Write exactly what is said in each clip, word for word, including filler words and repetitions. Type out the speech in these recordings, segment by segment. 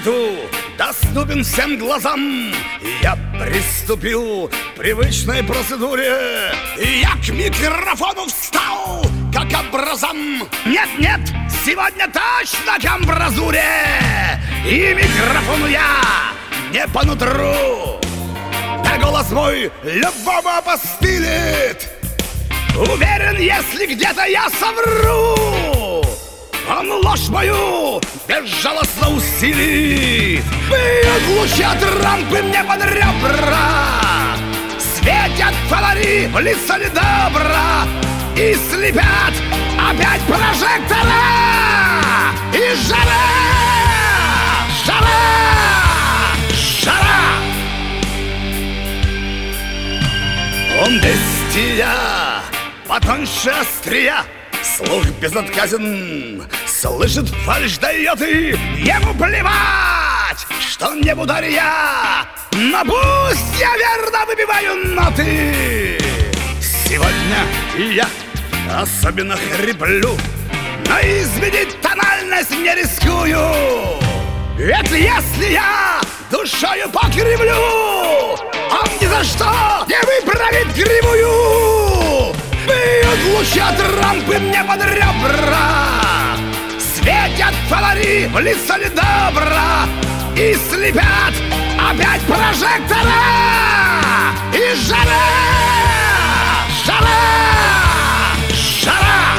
свету доступен всем глазам. Я приступил к привычной процедуре. Я к микрофону встал, как образом. Нет-нет, сегодня точно к амбразуре. И микрофону я не по нутру. Да голос мой любого опостылит. Уверен, если где-то я совру, он ложь мою безжалостно усилит. Бьют лучи от рампы мне под ребра, светят фонари в лицо недобра и слепят опять прожектора. И жара, жара, жара. Он бестия, потоньше острия, слух безотказен, слышит фальшь, дает, и ему плевать, что не бударь я, но пусть я верно выбиваю ноты. Сегодня я особенно хриплю, но изменить тональность не рискую. Ведь если я душою покривлю, он ни за что не выправит кривую. Бьют лучи от рампы мне под ребра, светят фонари в лицо недобра и слепят опять прожектора. И жара, жара, жара.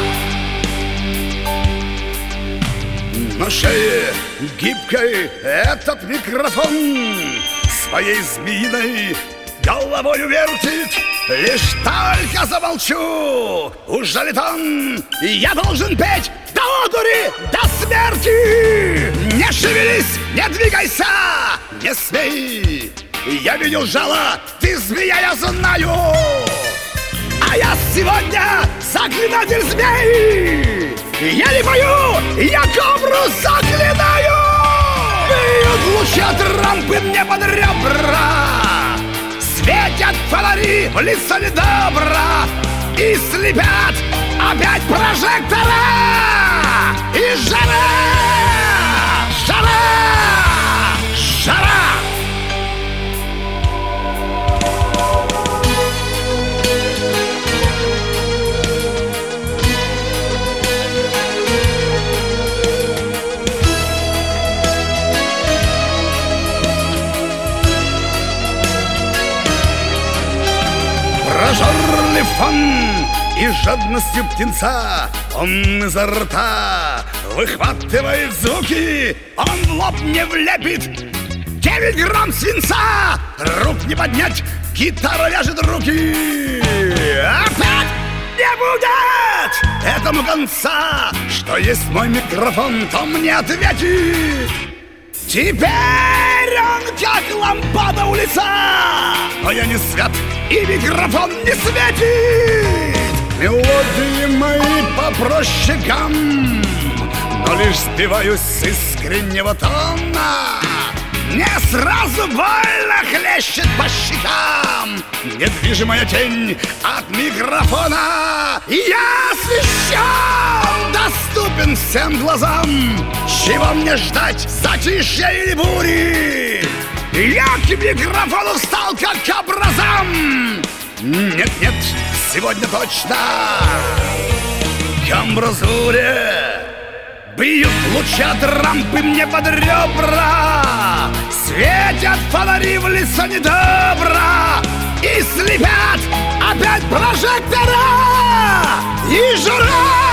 На шее гибкой этот микрофон своей змеиной головою вертит. Лишь только замолчу, уж он, я должен петь до одури, до смерти. Не шевелись, не двигайся, не смей. Я видел жало, ты змея, я знаю. А я сегодня заклинатель змей. Я не пою, я кобру заклинаю. Бьют лучи от рампы мне под ребра, светят фонари в лицо недобра и слепят опять прожектора. И жара, жара, жара. Прожорливый фон и жадностью птенца он изо рта выхватывает звуки. Он в лоб не влепит девять грамм свинца. Рук не поднять, гитара ляжет в руки. Опять не будет этому конца. Что есть мой микрофон, то мне ответит. Теперь он как лампада у лица. Но я не свят, и микрофон не светит. Мелодии мои попроще гам, но лишь сбиваюсь с искреннего тона. Мне сразу больно хлещет по щекам недвижимая тень от микрофона. Я освещен, доступен всем глазам. Чего мне ждать, затишья или бури? Я к микрофону встал как к образам. Нет-нет, сегодня точно к амбразуре. Бьют лучи от рампы мне под ребра, светят фонари в лицо недобра и слепят опять прожектора. И жара,